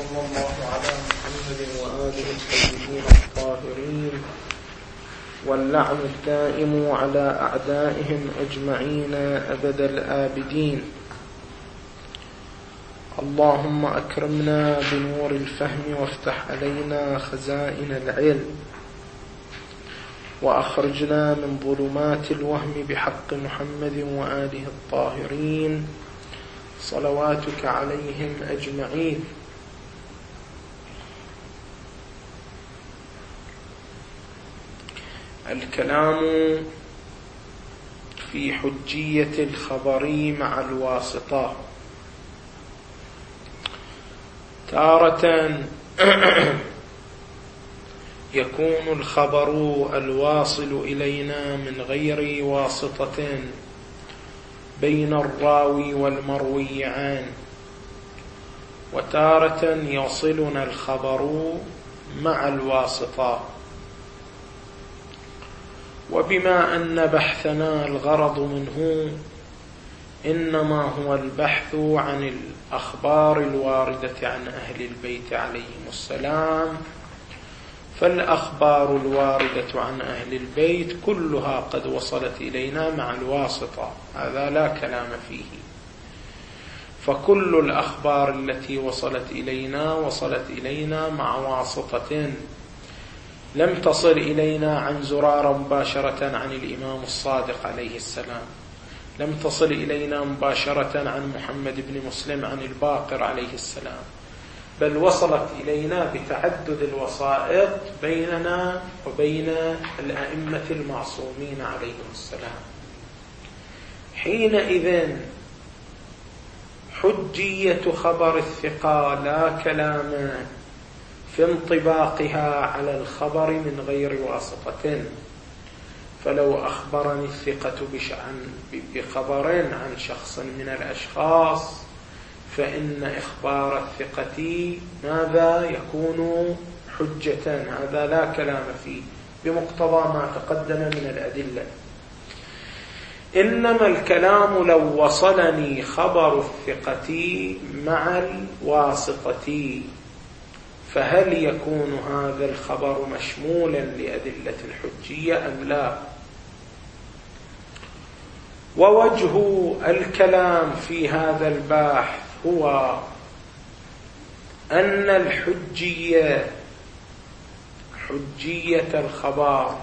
وصلى الله على محمد وآله الطيبين الطاهرين، واللعن الدائم على أعدائهم أجمعين أبد الآبدين. اللهم أكرمنا بنور الفهم وافتح علينا خزائن العلم، وأخرجنا من ظلمات الوهم بحق محمد وآله الطاهرين صلواتك عليهم أجمعين. الكلام في حجية الخبر مع الواسطة. تارة يكون الخبر الواصل إلينا من غير واسطة بين الراوي والمروي عنه، وتارة يصلنا الخبر مع الواسطة. وبما أن بحثنا الغرض منه إنما هو البحث عن الأخبار الواردة عن أهل البيت عليهم السلام، فالأخبار الواردة عن أهل البيت كلها قد وصلت إلينا مع الواسطة، هذا لا كلام فيه. فكل الأخبار التي وصلت إلينا مع واسطة. لم تصل إلينا عن زرارة مباشرة عن الإمام الصادق عليه السلام، لم تصل إلينا مباشرة عن محمد بن مسلم عن الباقر عليه السلام، بل وصلت إلينا بتعدد الوسائط بيننا وبين الأئمة المعصومين عليهم السلام. حينئذ حجية خبر الثقة لا كلام في انطباقها على الخبر من غير واسطة. فلو أخبرني الثقة بخبر عن شخص من الأشخاص، فإن إخبار الثقة ماذا يكون حجة، هذا لا كلام فيه بمقتضى ما تقدم من الأدلة. إنما الكلام لو وصلني خبر الثقة مع الواسطة، فهل يكون هذا الخبر مشمولا لأدلة الحجية أم لا؟ ووجه الكلام في هذا البحث هو أن حجية الخبر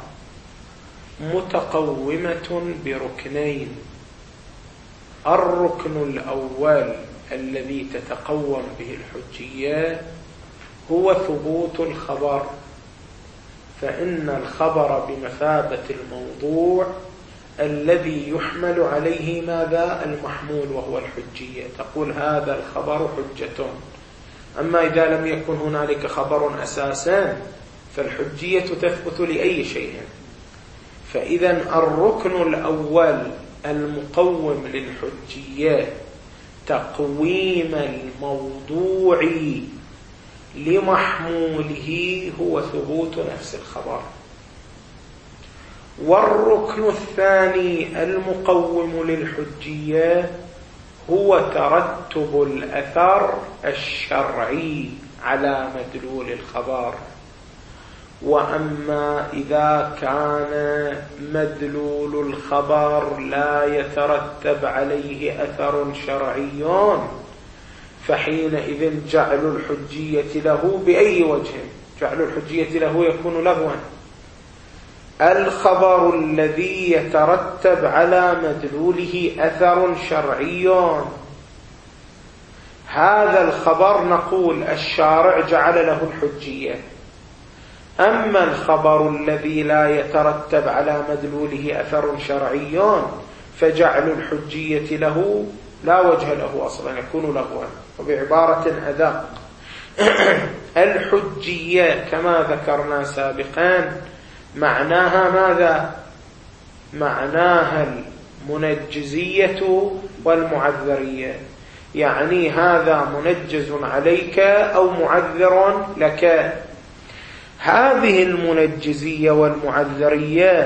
متقومة بركنين. الركن الأول الذي تتقوم به الحجية هو ثبوت الخبر، فإن الخبر بمثابة الموضوع الذي يحمل عليه ماذا؟ المحمول، وهو الحجية. تقول هذا الخبر حجة. أما إذا لم يكن هنالك خبر أساسا فالحجية تثبت لأي شيء. فإذا الركن الأول المقوم للحجية تقويم الموضوع لمحموله هو ثبوت نفس الخبر. والركن الثاني المقوم للحجية هو ترتب الأثر الشرعي على مدلول الخبر. وأما إذا كان مدلول الخبر لا يترتب عليه أثر شرعي، فحينئذ جعل الحجية له بأي وجه؟ جعل الحجية له يكون لغوا. الخبر الذي يترتب على مدلوله أثر شرعي، هذا الخبر نقول الشارع جعل له الحجية. أما الخبر الذي لا يترتب على مدلوله أثر شرعي فجعل الحجية له لا وجه له أصلا، يكون لغوا. وبعبارة أدق، الحجية كما ذكرنا سابقا معناها ماذا؟ معناها المنجزية والمعذرية، يعني هذا منجز عليك أو معذر لك. هذه المنجزية والمعذرية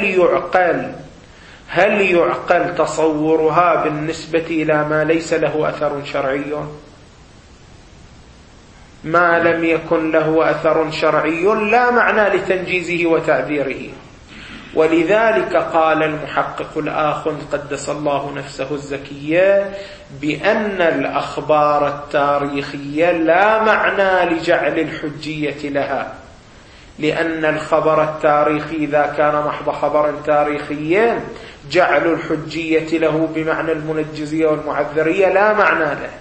هل يعقل تصورها بالنسبة إلى ما ليس له أثر شرعي؟ ما لم يكن له أثر شرعي لا معنى لتنجيزه وتعذيره. ولذلك قال المحقق الآخر قدس الله نفسه الزكية بأن الأخبار التاريخية لا معنى لجعل الحجية لها، لأن الخبر التاريخي إذا كان محض خبرا تاريخيا جعل الحجية له بمعنى المنجزية والمعذرية لا معنى له.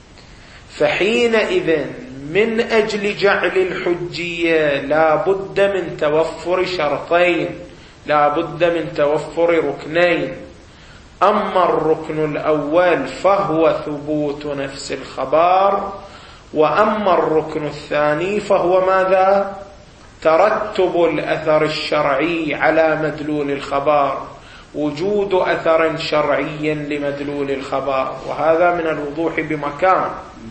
فحينئذ من أجل جعل الحجية لا بد من توفر شرطين، لا بد من توفر ركنين. أما الركن الأول فهو ثبوت نفس الخبر، وأما الركن الثاني فهو ماذا؟ ترتب الأثر الشرعي على مدلول الخبر، وجود أثر شرعي لمدلول الخبر، وهذا من الوضوح بمكان.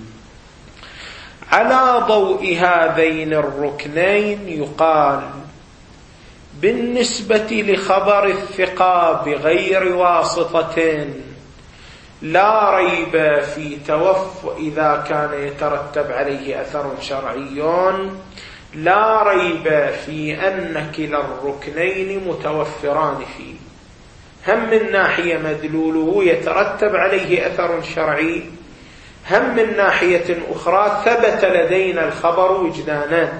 على ضوء هذين الركنين يقال بالنسبة لخبر الثقة بغير واسطة لا ريب في إذا كان يترتب عليه أثر شرعي لا ريب في أن كلا الركنين متوفران فيه، هم من ناحية مدلوله يترتب عليه أثر شرعي، هم من ناحية أخرى ثبت لدينا الخبر وجدانا.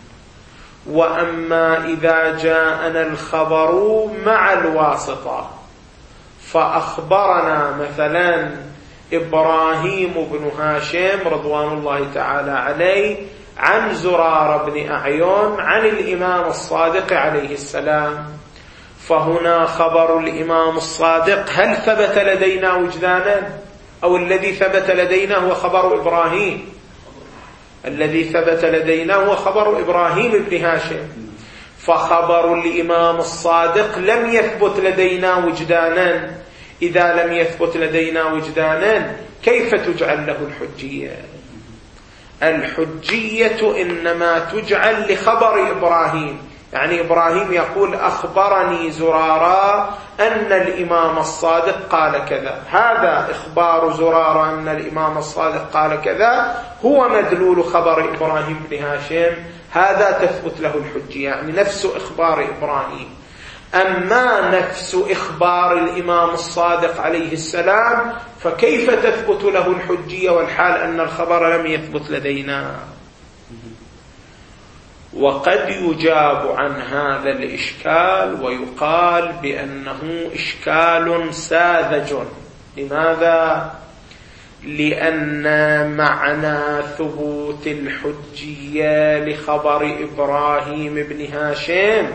وأما إذا جاءنا الخبر مع الواسطة فأخبرنا مثلا إبراهيم بن هاشم رضوان الله تعالى عليه عن زرار بن أعين عن الإمام الصادق عليه السلام، فهنا خبر الإمام الصادق هل ثبت لدينا وجدانا؟ أو الذي ثبت لدينا هو خبر إبراهيم؟ الذي ثبت لدينا هو خبر إبراهيم بن هاشم، فخبر الإمام الصادق لم يثبت لدينا وجدانا. إذا لم يثبت لدينا وجدانا كيف تجعل له الحجية؟ الحجية إنما تجعل لخبر إبراهيم، يعني إبراهيم يقول أخبرني زرارا أن الإمام الصادق قال كذا، هذا إخبار زرارا أن الإمام الصادق قال كذا هو مدلول خبر إبراهيم بن هاشم، هذا تثبت له الحجية، يعني نفس إخبار إبراهيم. أما نفس إخبار الإمام الصادق عليه السلام فكيف تثبت له الحجية والحال أن الخبر لم يثبت لدينا؟ وقد يجاب عن هذا الإشكال ويقال بأنه إشكال ساذج. لماذا؟ لأن معنى ثبوت الحجية لخبر إبراهيم بن هاشم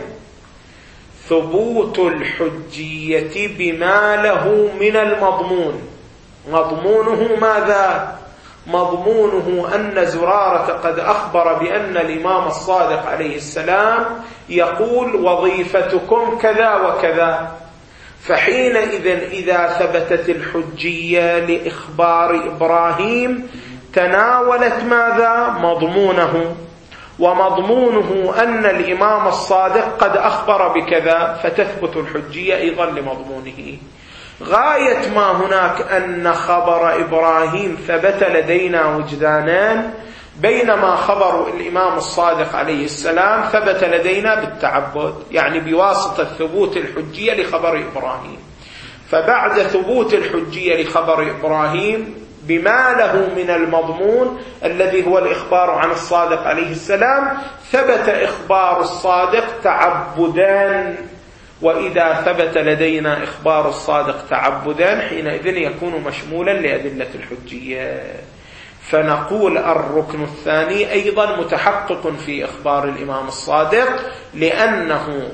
ثبوت الحجية بما له من المضمون. مضمونه ماذا؟ مضمونه أن زرارة قد أخبر بأن الإمام الصادق عليه السلام يقول وظيفتكم كذا وكذا، فحينئذ إذا ثبتت الحجية لإخبار إبراهيم تناولت ماذا؟ مضمونه، ومضمونه أن الإمام الصادق قد أخبر بكذا، فتثبت الحجية أيضا لمضمونه. غاية ما هناك أن خبر إبراهيم ثبت لدينا وجدانان، بينما خبر الإمام الصادق عليه السلام ثبت لدينا بالتعبد، يعني بواسطة ثبوت الحجية لخبر إبراهيم. فبعد ثبوت الحجية لخبر إبراهيم بما له من المضمون الذي هو الإخبار عن الصادق عليه السلام ثبت إخبار الصادق تعبدان. وإذا ثبت لدينا إخبار الصادق تعبدان حينئذ يكون مشمولا لأدلة الحجية. فنقول الركن الثاني أيضا متحقق في إخبار الإمام الصادق لأنه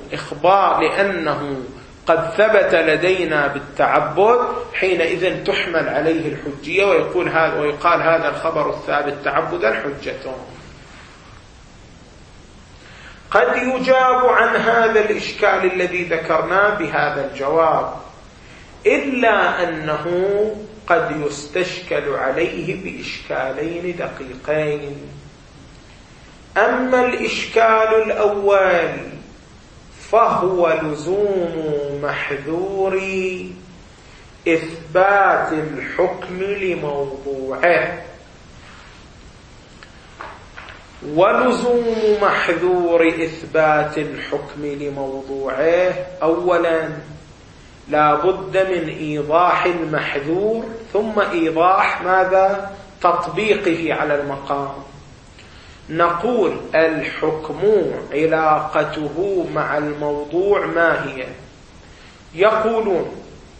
قد ثبت لدينا بالتعبد، حينئذ تحمل عليه الحجية ويقال هذا الخبر الثابت تعبدا حجة. قد يجاب عن هذا الإشكال الذي ذكرناه بهذا الجواب، إلا أنه قد يستشكل عليه بإشكالين دقيقين. أما الإشكال الأول فهو لزوم محذور إثبات الحكم لموضوعه. ولزوم محذور إثبات الحكم لموضوعه. أولا لا بد من إيضاح المحذور ثم إيضاح ماذا؟ تطبيقه على المقام. نقول الحكم علاقته مع الموضوع ما هي؟ يقولون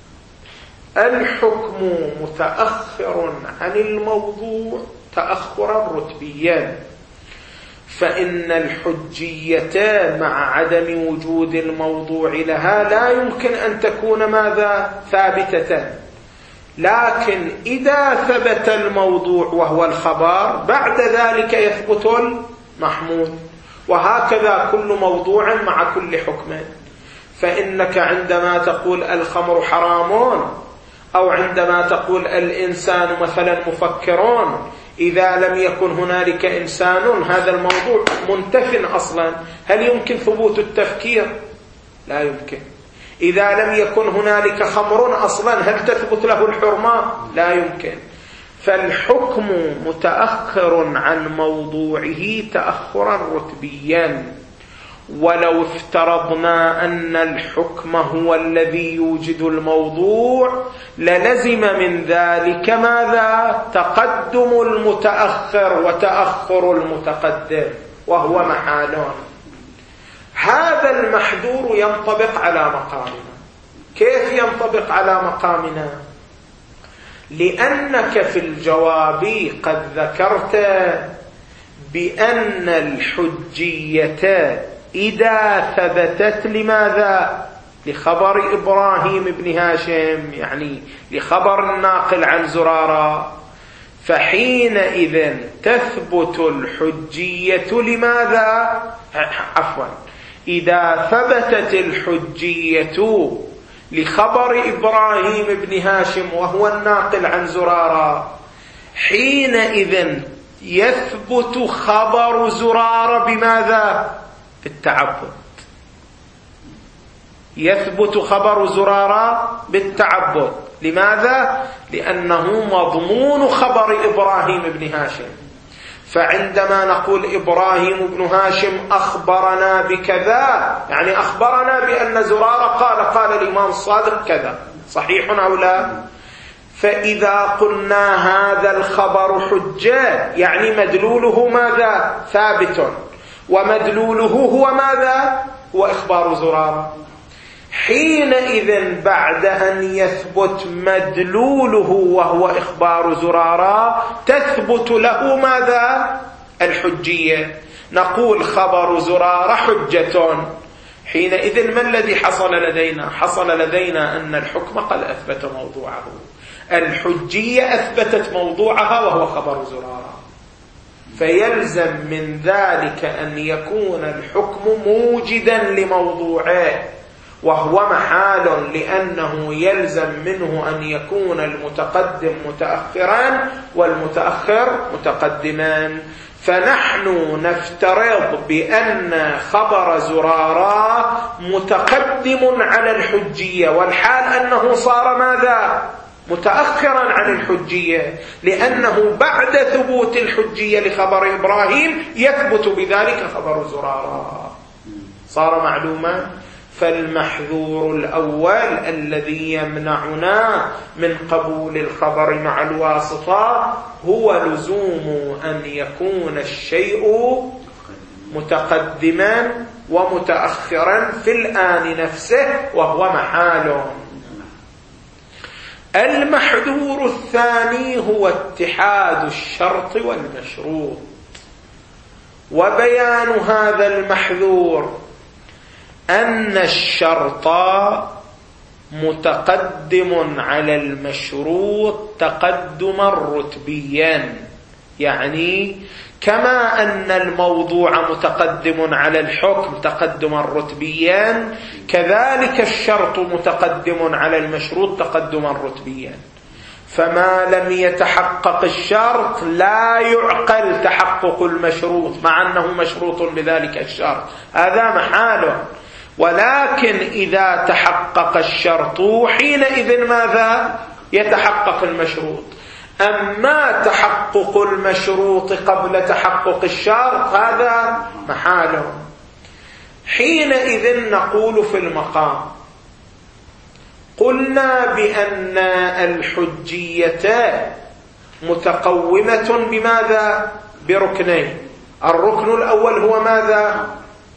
الحكم متأخر عن الموضوع تأخرا رتبيا، فإن الحجية مع عدم وجود الموضوع لها لا يمكن أن تكون ماذا؟ ثابتة. لكن إذا ثبت الموضوع وهو الخبر بعد ذلك يثبت المحمول، وهكذا كل موضوع مع كل حكم. فإنك عندما تقول الخمر حرام أو عندما تقول الإنسان مثلا مفكرون، إذا لم يكن هنالك إنسان هذا الموضوع منتف أصلا، هل يمكن ثبوت التفكير؟ لا يمكن. إذا لم يكن هنالك خمر أصلا هل تثبت له الحرمة؟ لا يمكن. فالحكم متأخر عن موضوعه تأخرا رتبيا. ولو افترضنا أن الحكم هو الذي يوجد الموضوع للزم من ذلك ماذا؟ تقدم المتأخر وتأخر المتقدم، وهو محال. هذا المحذور ينطبق على مقامنا. كيف ينطبق على مقامنا؟ لأنك في الجواب قد ذكرت بأن الحجية إذا ثبتت لماذا؟ لخبر إبراهيم بن هاشم، يعني لخبر الناقل عن زرارة، فحينئذ تثبت الحجية لماذا؟ إذا ثبتت الحجية لخبر إبراهيم بن هاشم وهو الناقل عن زرارة، حينئذ يثبت خبر زرارة بماذا؟ بالتعبد. يثبت خبر زرارة بالتعبد. لماذا؟ لأنه مضمون خبر إبراهيم بن هاشم. فعندما نقول إبراهيم بن هاشم أخبرنا بكذا، يعني أخبرنا بأن زرارة قال الإمام الصادق كذا، صحيح أو لا؟ فإذا قلنا هذا الخبر حجة يعني مدلوله ماذا؟ ثابت، ومدلوله هو ماذا؟ هو إخبار زرارة. حينئذ بعد أن يثبت مدلوله وهو إخبار زرارة تثبت له ماذا؟ الحجية. نقول خبر زرارة حجة. حينئذ ما الذي حصل لدينا؟ حصل لدينا أن الحكم قد أثبت موضوعه، الحجية أثبتت موضوعها وهو خبر زرارة. فيلزم من ذلك أن يكون الحكم موجدا لموضوعه، وهو محال، لأنه يلزم منه أن يكون المتقدم متأخرا والمتأخر متقدما. فنحن نفترض بأن خبر زرارة متقدم على الحجية، والحال أنه صار ماذا؟ متأخرا عن الحجية، لأنه بعد ثبوت الحجية لخبر إبراهيم يثبت بذلك خبر زرارة. صار معلوما؟ فالمحذور الأول الذي يمنعنا من قبول الخبر مع الواسطة هو لزوم أن يكون الشيء متقدما ومتأخرا في الآن نفسه، وهو محال. المحذور الثاني هو اتحاد الشرط والمشروط. وبيان هذا المحذور أن الشرط متقدم على المشروط تقدما رتبيا، يعني كما أن الموضوع متقدم على الحكم تقدما رتبيا، كذلك الشرط متقدم على المشروط تقدما رتبيا. فما لم يتحقق الشرط لا يعقل تحقق المشروط، مع أنه مشروط بذلك الشرط، هذا محال. ولكن إذا تحقق الشرط حينئذ ماذا؟ يتحقق المشروط. أما تحقق المشروط قبل تحقق الشرط هذا محاله. حينئذ نقول في المقام: قلنا بأن الحجية متقومة بماذا؟ بركنين. الركن الأول هو ماذا؟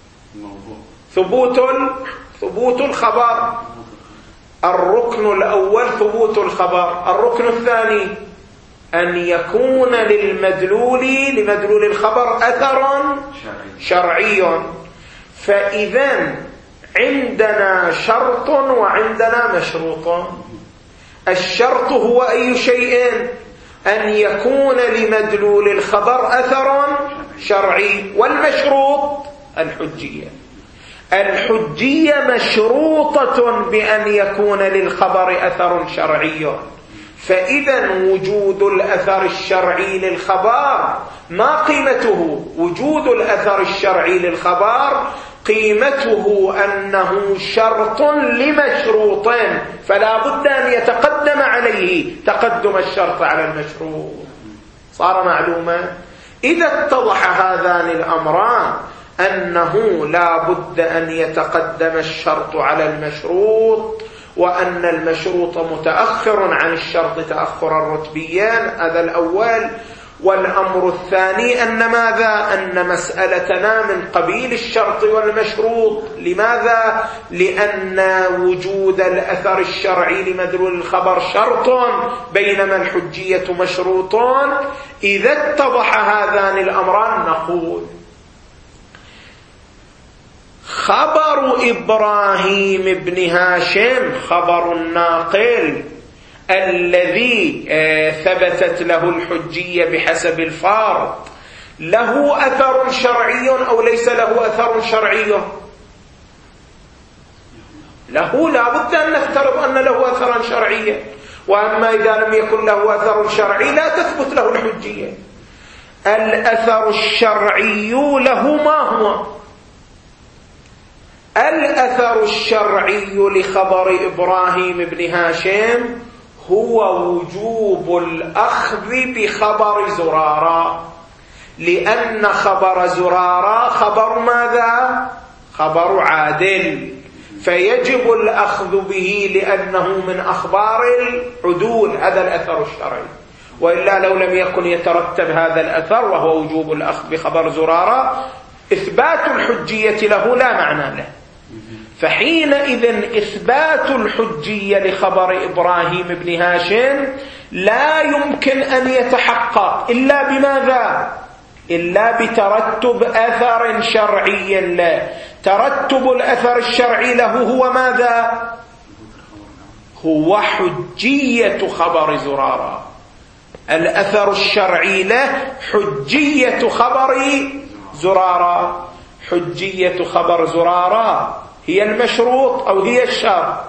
ثبوت الخبر. الركن الأول ثبوت الخبر. الركن الثاني أن يكون لمدلول الخبر أثر شرعي. فإذا عندنا شرط وعندنا مشروط. الشرط هو أي شيء؟ أن يكون لمدلول الخبر أثر شرعي. والمشروط الحجية مشروطة بأن يكون للخبر أثر شرعي. فإذا وجود الأثر الشرعي للخبر ما قيمته؟ وجود الأثر الشرعي للخبر قيمته أنه شرط لمشروط، فلا بد أن يتقدم عليه تقدم الشرط على المشروط. صار معلوما؟ إذا اتضح هذان الأمران أنه لا بد أن يتقدم الشرط على المشروط، وأن المشروط متأخر عن الشرط تأخرا رتبيا، هذا الأول. والأمر الثاني أن ماذا؟ أن مسألتنا من قبيل الشرط والمشروط. لماذا؟ لأن وجود الأثر الشرعي لمدلول الخبر شرط، بينما الحجية مشروط. إذا اتضح هذان الأمران نقول: خبر إبراهيم بن هاشم خبر الناقل الذي ثبتت له الحجية بحسب الفرض له أثر شرعي أو ليس له أثر شرعي؟ له، لا بد أن نفترض أن له أثرا شرعيا. وأما إذا لم يكن له أثر شرعي لا تثبت له الحجية. الأثر الشرعي له ما هو؟ الأثر الشرعي لخبر إبراهيم بن هاشم هو وجوب الأخذ بخبر زرارة، لأن خبر زرارة خبر ماذا؟ خبر عادل، فيجب الأخذ به لأنه من أخبار العدول. هذا الأثر الشرعي. وإلا لو لم يكن يترتب هذا الأثر وهو وجوب الأخذ بخبر زرارة، إثبات الحجية له لا معنى له. فحينئذ إثبات الحجية لخبر إبراهيم بن هاشم لا يمكن أن يتحقق إلا بماذا؟ إلا بترتب أثر شرعي له. ترتب الأثر الشرعي له هو ماذا؟ هو حجية خبر زرارة. الأثر الشرعي له حجية خبر زرارة. حجية خبر زرارة هي المشروط أو هي الشرط؟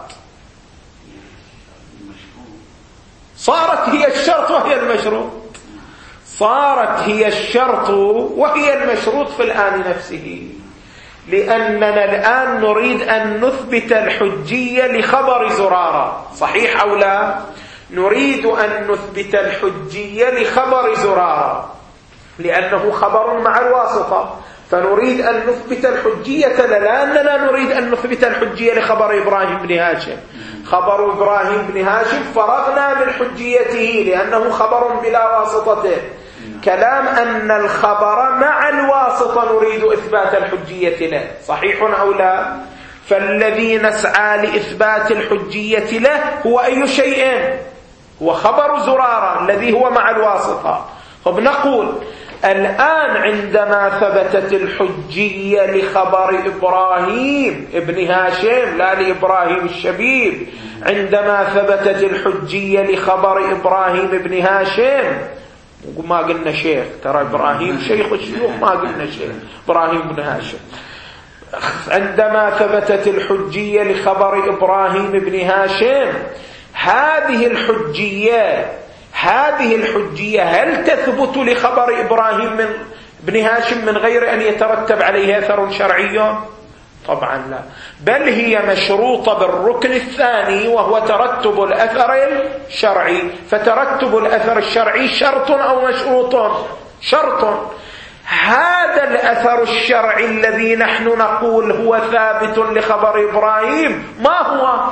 صارت هي الشرط وهي المشروط. صارت هي الشرط وهي المشروط في الآن نفسه، لأننا الآن نريد أن نثبت الحجية لخبر زرارة. صحيح أو لا؟ نريد أن نثبت الحجية لخبر زرارة لأنه خبر مع الواسطة، فنريد أن نثبت الحجية لأننا نريد أن نثبت الحجية لخبر إبراهيم بن هاشم. خبر إبراهيم بن هاشم فرغنا من حجيته لأنه خبر بلا واسطة. كلام أن الخبر مع الواسطة نريد إثبات الحجية له. صحيح أو لا؟ فالذي نسعى لإثبات الحجية له هو أي شيء؟ هو خبر زرارة الذي هو مع الواسطة. فبنقول الآن عندما ثبتت الحجية لخبر إبراهيم ابن هاشم لا لإبراهيم الشبيب، عندما ثبتت الحجية لخبر إبراهيم ابن هاشم، ما قلنا شيخ، ترى إبراهيم شيخ الشيوخ، ما قلنا شيخ، إبراهيم بن هاشم. عندما ثبتت الحجية لخبر إبراهيم ابن هاشم، هذه الحجية هل تثبت لخبر إبراهيم بن هاشم من غير أن يترتب عليه أثر شرعي؟ طبعا لا، بل هي مشروطة بالركن الثاني وهو ترتب الأثر الشرعي. فترتب الأثر الشرعي شرط أو مشروط؟ شرط. هذا الأثر الشرعي الذي نحن نقول هو ثابت لخبر إبراهيم ما هو؟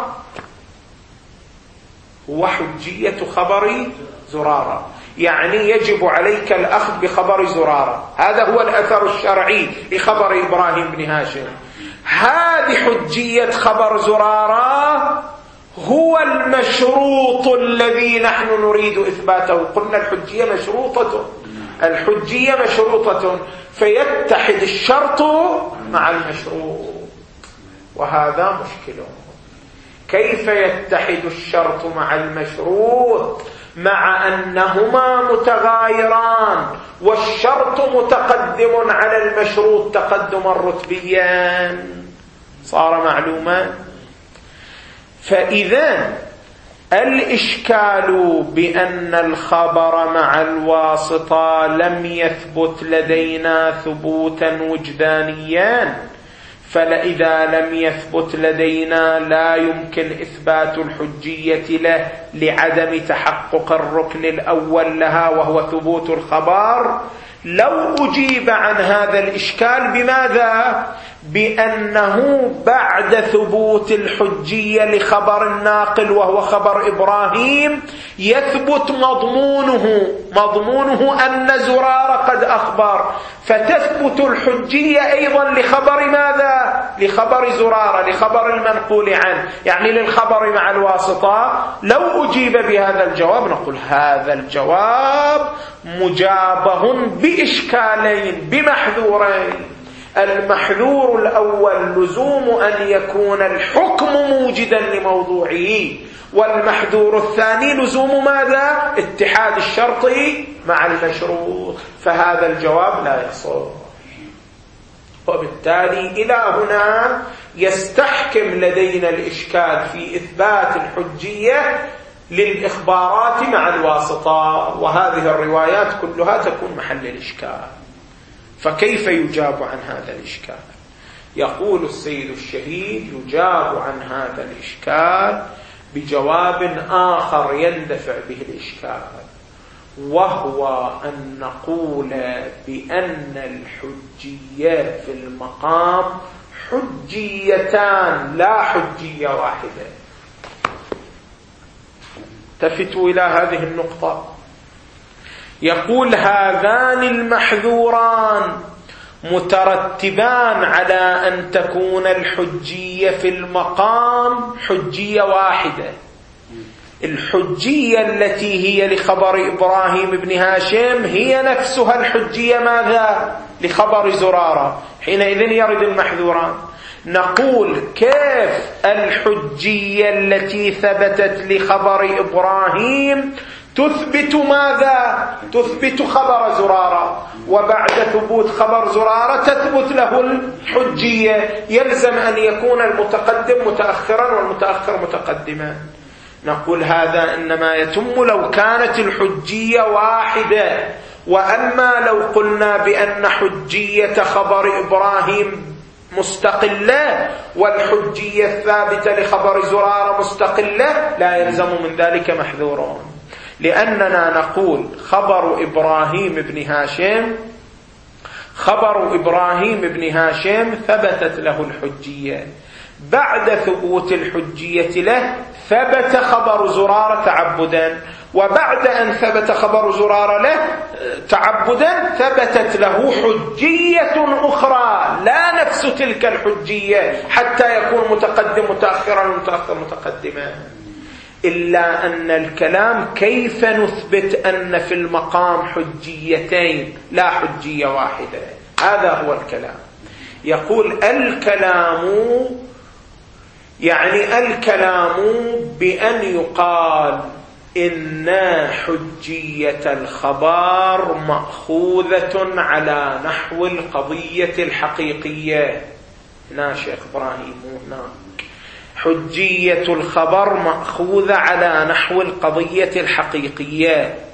هو حجية خبر زرارة، يعني يجب عليك الأخذ بخبر زرارة، هذا هو الأثر الشرعي لخبر إبراهيم بن هاشم. هذه حجية خبر زرارة هو المشروط الذي نحن نريد إثباته. قلنا الحجية مشروطة، الحجية مشروطة، فيتحد الشرط مع المشروط، وهذا مشكل. كيف يتحد الشرط مع المشروط مع أنهما متغايران والشرط متقدم على المشروط تقدما رتبيا؟ صار معلوما. فإذا الإشكال بأن الخبر مع الواسطة لم يثبت لدينا ثبوتا وجدانيا، فإذا لم يثبت لدينا لا يمكن إثبات الحجية له لعدم تحقق الركن الأول لها وهو ثبوت الخبر. لو أجيب عن هذا الإشكال بماذا؟ بأنه بعد ثبوت الحجية لخبر الناقل وهو خبر إبراهيم يثبت مضمونه أن زرار قد أخبر، فتثبت الحجية أيضا لخبر ماذا؟ لخبر زرارة، لخبر المنقول عنه، يعني للخبر مع الواسطة. لو أجيب بهذا الجواب نقول هذا الجواب مجابه بإشكالين بمحذورين. المحذور الأول لزوم أن يكون الحكم موجدا لموضوعه، والمحذور الثاني لزوم ماذا؟ اتحاد الشرط مع المشروط، فهذا الجواب لا يصح. وبالتالي إلى هنا يستحكم لدينا الإشكال في إثبات الحجية للإخبارات مع الواسطة، وهذه الروايات كلها تكون محل الإشكال. فكيف يجاب عن هذا الإشكال؟ يقول السيد الشهيد يجاب عن هذا الإشكال بجواب آخر يندفع به الإشكال، وهو أن نقول بأن الحجية في المقام حجيتان لا حجية واحدة. التفتوا إلى هذه النقطة. يقول هذان المحذوران مترتبان على أن تكون الحجية في المقام حجية واحدة. الحجية التي هي لخبر إبراهيم بن هاشم هي نفسها الحجية ماذا؟ لخبر زرارة. حينئذ يرد المحذوران. نقول كيف الحجية التي ثبتت لخبر إبراهيم تثبت ماذا؟ تثبت خبر زرارة، وبعد ثبوت خبر زرارة تثبت له الحجية، يلزم أن يكون المتقدم متأخرا والمتأخر متقدما. نقول هذا إنما يتم لو كانت الحجية واحدة، وأما لو قلنا بأن حجية خبر إبراهيم مستقلة والحجية الثابتة لخبر زرارة مستقلة لا يلزم من ذلك محذورون، لأننا نقول خبر إبراهيم بن هاشم ثبتت له الحجية، بعد ثبوت الحجية له ثبت خبر زرارة تعبدا، وبعد أن ثبت خبر زرارة له تعبدا ثبتت له حجية أخرى لا نفس تلك الحجية حتى يكون متقدم متأخرا ومتأخر متقدما. إلا أن الكلام كيف نثبت أن في المقام حجيتين لا حجية واحدة؟ هذا هو الكلام. يقول الكلام بأن يقال إن حجية الخبر مأخوذة على نحو القضية الحقيقية. هنا شيخ إبراهيم هنا حجية الخبر مأخوذة على نحو القضية الحقيقية،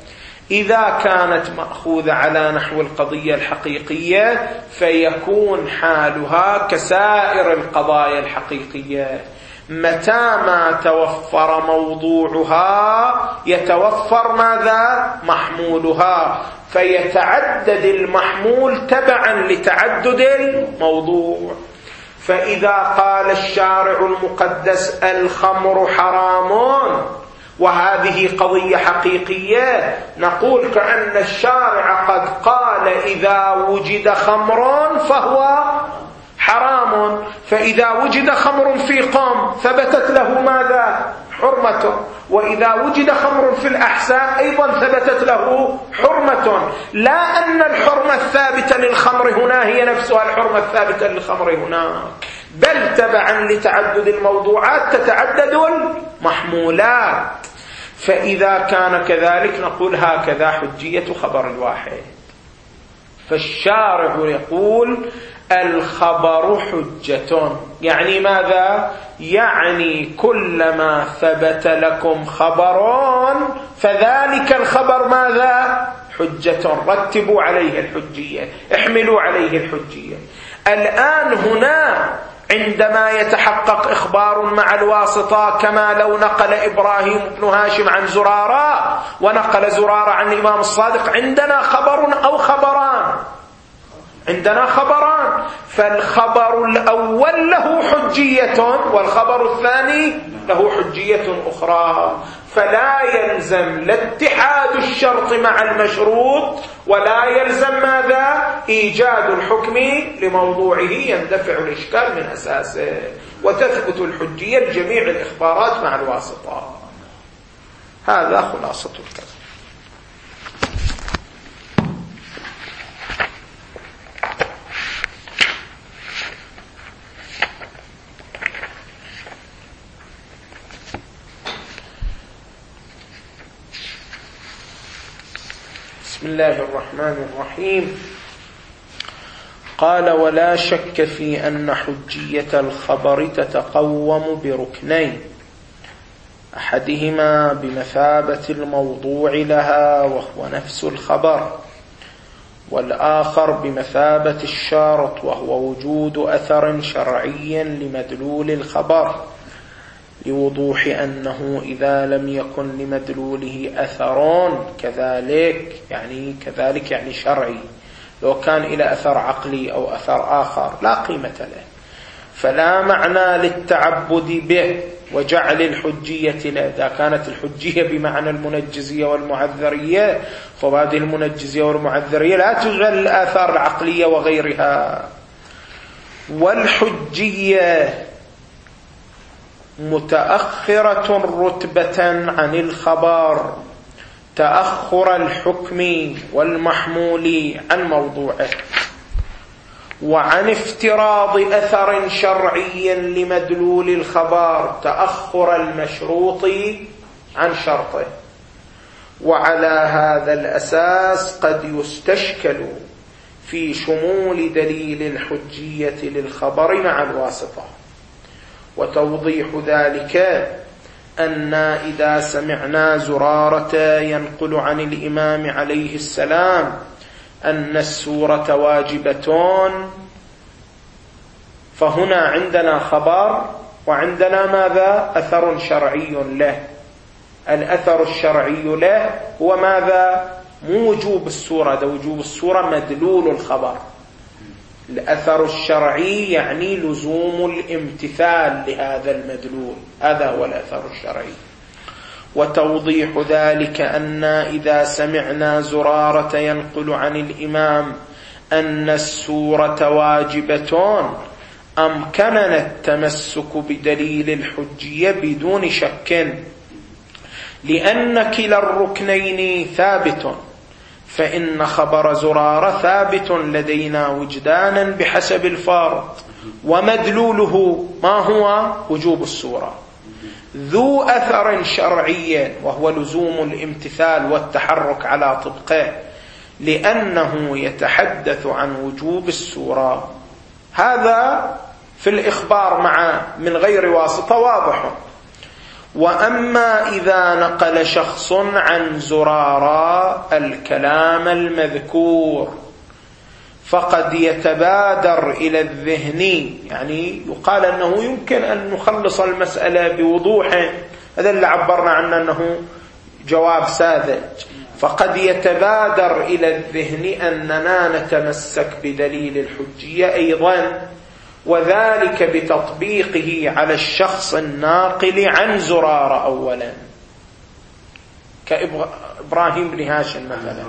إذا كانت مأخوذة على نحو القضية الحقيقية فيكون حالها كسائر القضايا الحقيقية، متى ما توفر موضوعها يتوفر ماذا؟ محمولها، فيتعدد المحمول تبعا لتعدد الموضوع. فإذا قال الشارع المقدس الخمر حرام وهذه قضية حقيقية، نقول كأن الشارع قد قال إذا وجد خمر فهو حرام، فإذا وجد خمر في قوم ثبتت له ماذا؟ حرمة، وإذا وجد خمر في الأحساء أيضا ثبتت له حرمة، لا أن الحرمة الثابتة للخمر هنا هي نفسها الحرمة الثابتة للخمر هناك، بل تبعا لتعدد الموضوعات تتعدد المحمولات. فإذا كان كذلك نقول هكذا حجية خبر الواحد. فالشارع يقول الخبر حجة، يعني ماذا؟ يعني كلما ثبت لكم خبر فذلك الخبر ماذا؟ حجة، رتبوا عليه الحجية، احملوا عليه الحجية. الآن هنا عندما يتحقق إخبار مع الواسطة كما لو نقل إبراهيم بن هاشم عن زرارة ونقل زرارة عن الإمام الصادق، عندنا خبر أو خبران؟ عندنا خبران، فالخبر الأول له حجية والخبر الثاني له حجية أخرى، فلا يلزم لاتحاد الشرط مع المشروط، ولا يلزم ماذا؟ إيجاد الحكم لموضوعه، يندفع الإشكال من أساسه، وتثبت الحجية لجميع الإخبارات مع الواسطة. هذا خلاصة الكلام. بسم الله الرحمن الرحيم. قال: ولا شك في أن حجية الخبر تتقوم بركنين، أحدهما بمثابة الموضوع لها وهو نفس الخبر، والآخر بمثابة الشارط وهو وجود أثر شرعي لمدلول الخبر، لوضوح أنه إذا لم يكن لمدلوله أثر كذلك يعني شرعي، لو كان إلى أثر عقلي أو أثر آخر لا قيمة له، فلا معنى للتعبد به وجعل الحجية له. إذا كانت الحجية بمعنى المنجزية والمعذرية، فهذه المنجزية والمعذرية لا تشغل الآثار العقلية وغيرها. والحجية متأخرة رتبة عن الخبر تأخر الحكم والمحمول عن موضوعه، وعن افتراض أثر شرعي لمدلول الخبر تأخر المشروط عن شرطه. وعلى هذا الأساس قد يستشكل في شمول دليل الحجية للخبر مع الواسطة. وتوضيح ذلك أن إذا سمعنا زرارة ينقل عن الإمام عليه السلام أن السورة واجبة، فهنا عندنا خبر وعندنا ماذا؟ أثر شرعي له. الأثر الشرعي له هو ماذا؟ مو وجوب السورة، ده وجوب السورة مدلول الخبر. الأثر الشرعي يعني لزوم الامتثال لهذا المدلول، هذا هو الأثر الشرعي. وتوضيح ذلك أن إذا سمعنا زرارة ينقل عن الإمام أن السورة واجبة أمكننا التمسك بدليل الحجية بدون شك، لأن كلا الركنين ثابت، فإن خبر زرارة ثابت لدينا وجدانا بحسب الفارض، ومدلوله ما هو؟ وجوب السورة، ذو أثر شرعي وهو لزوم الامتثال والتحرك على طبقه، لأنه يتحدث عن وجوب السورة. هذا في الإخبار من غير واسطة واضح. وأما إذا نقل شخص عن زرارة الكلام المذكور فقد يتبادر إلى الذهن، يعني يقال أنه يمكن أن نخلص المسألة بوضوح، هذا اللي عبرنا عنه أنه جواب ساذج. فقد يتبادر إلى الذهن أننا نتمسك بدليل الحجية أيضا، وذلك بتطبيقه على الشخص الناقل عن زرارة أولا، كإبراهيم بن هاشم مثلا.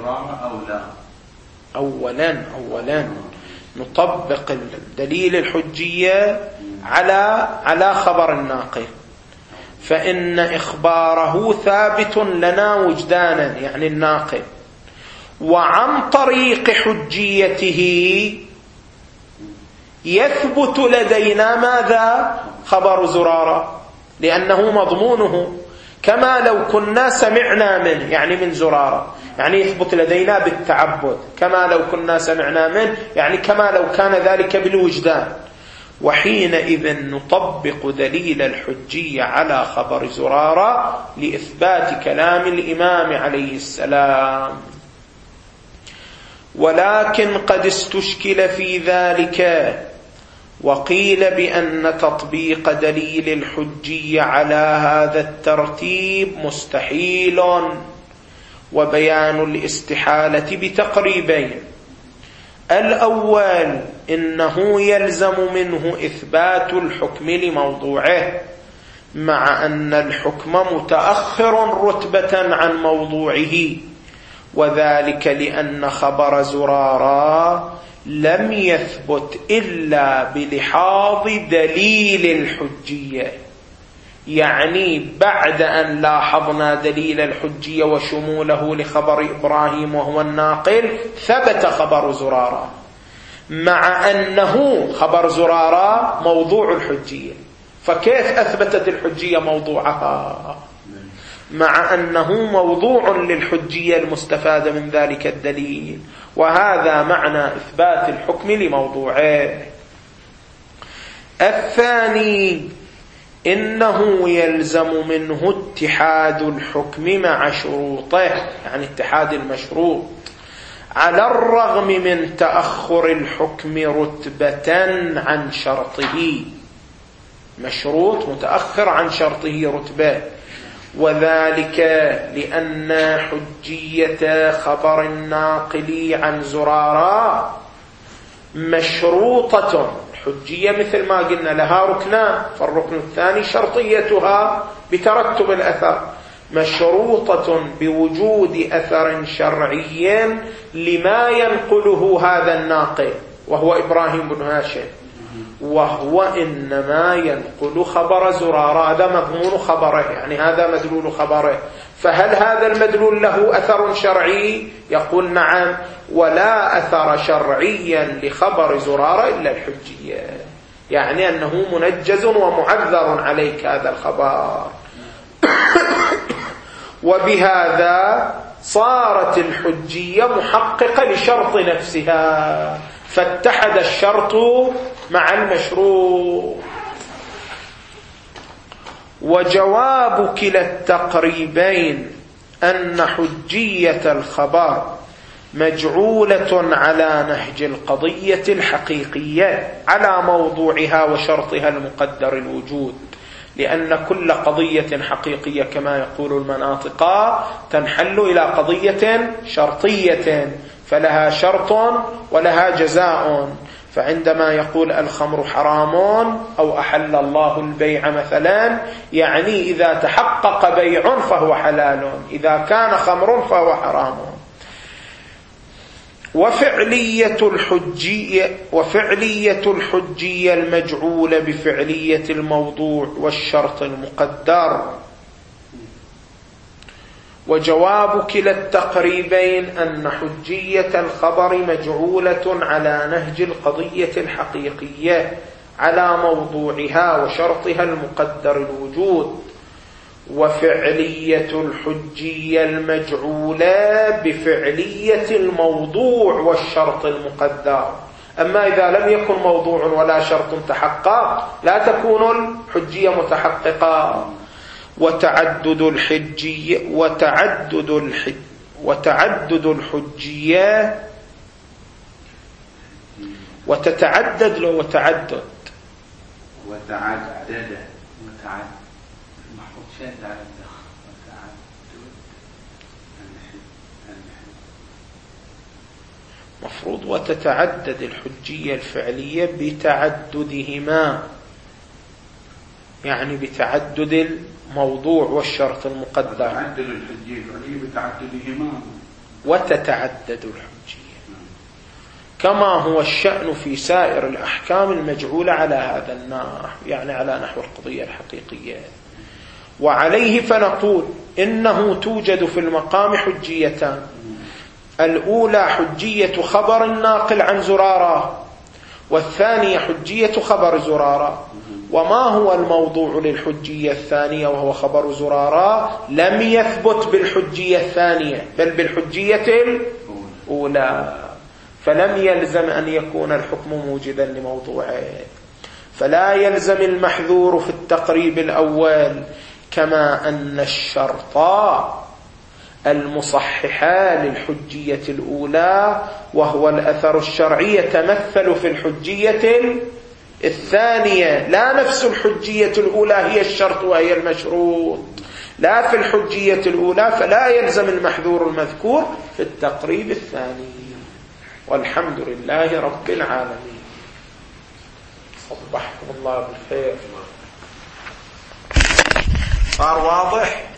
أولا نطبق دليل الحجية على خبر الناقل، فإن إخباره ثابت لنا وجدانا، يعني الناقل، وعن طريق حجيته يثبت لدينا ماذا؟ خبر زرارة، لأنه مضمونه كما لو كنا سمعنا منه، يعني من زرارة، يعني يثبت لدينا بالتعبد، كما لو كنا سمعنا منه، يعني كما لو كان ذلك بالوجدان. وحينئذ نطبق دليل الحجية على خبر زرارة لإثبات كلام الإمام عليه السلام. ولكن قد استشكل في ذلك، وقيل بأن تطبيق دليل الحجية على هذا الترتيب مستحيل، وبيان الاستحالة بتقريبين: الأول إنه يلزم منه إثبات الحكم لموضوعه، مع أن الحكم متأخر رتبة عن موضوعه، وذلك لأن خبر زرارة لم يثبت إلا بلحاظ دليل الحجية، يعني بعد أن لاحظنا دليل الحجية وشموله لخبر إبراهيم وهو الناقل ثبت خبر زرارة، مع أنه خبر زرارة موضوع الحجية. فكيف أثبتت الحجية موضوعها؟ مع أنه موضوع للحجية المستفادة من ذلك الدليل، وهذا معنى إثبات الحكم لموضوعه. الثاني إنه يلزم منه اتحاد الحكم مع شروطه، يعني اتحاد المشروط، على الرغم من تأخر الحكم رتبة عن شرطه، مشروط متأخر عن شرطه رتبة، وذلك لأن حجية خبر الناقل عن زرارة مشروطة. حجية مثل ما قلنا لها ركنان، فالركن الثاني شرطيتها بترتب الأثر، مشروطة بوجود أثر شرعي لما ينقله هذا الناقل وهو إبراهيم بن هاشم، وهو إنما ينقل خبر زرارة، هذا مضمون خبره، يعني هذا مدلول خبره. فهل هذا المدلول له أثر شرعي؟ يقول نعم، ولا أثر شرعيا لخبر زرارة إلا الحجية، يعني أنه منجز ومعذر عليك هذا الخبر. وبهذا صارت الحجية محققة لشرط نفسها، فاتحد الشرط مع المشروط. وجواب كلا التقريبين أن حجية الخبر مجعولة على نهج القضية الحقيقية على موضوعها وشرطها المقدر الوجود، لأن كل قضية حقيقية كما يقول المناطق تنحل إلى قضية شرطية، فلها شرط ولها جزاء. فعندما يقول الخمر حرام أو أحل الله البيع مثلا، يعني إذا تحقق بيع فهو حلال، إذا كان خمر فهو حرام. وفعلية الحجية المجعولة بفعلية الموضوع والشرط المقدر. وجواب كلا التقريبين أن حجية الخبر مجعولة على نهج القضية الحقيقية على موضوعها وشرطها المقدر الوجود، وفعلية الحجية المجعولة بفعلية الموضوع والشرط المقدر. أما إذا لم يكن موضوع ولا شرط تحقق لا تكون الحجية متحققة. وتعدد الحجية وتتعدد لو وتعدد محفوظ شاد على الدخل مفروض وتتعدد الحجية الفعلية بتعددهما، يعني بتعدد الموضوع والشرط المقدر. تعدد الحجية الفعلية بتعددهما وتتعدد الحجية كما هو الشأن في سائر الأحكام المجعولة على هذا النحو، يعني على نحو القضية الحقيقية. وعليه فنقول إنه توجد في المقام حجيتان: الأولى حجية خبر الناقل عن زرارة، والثانية حجية خبر زرارة. وما هو الموضوع للحجية الثانية وهو خبر زرارة لم يثبت بالحجية الثانية بل بالحجية الأولى، فلم يلزم أن يكون الحكم موجدا لموضوعه، فلا يلزم المحذور في التقريب الأول، كما أن الشرطا المصححا للحجية الأولى وهو الأثر الشرعي يتمثل في الحجية الثانية، لا نفس الحجية الأولى هي الشرط وهي المشروط، لا في الحجية الأولى، فلا يلزم المحذور المذكور في التقريب الثاني. والحمد لله رب العالمين. صبحكم الله بالخير. صار واضح؟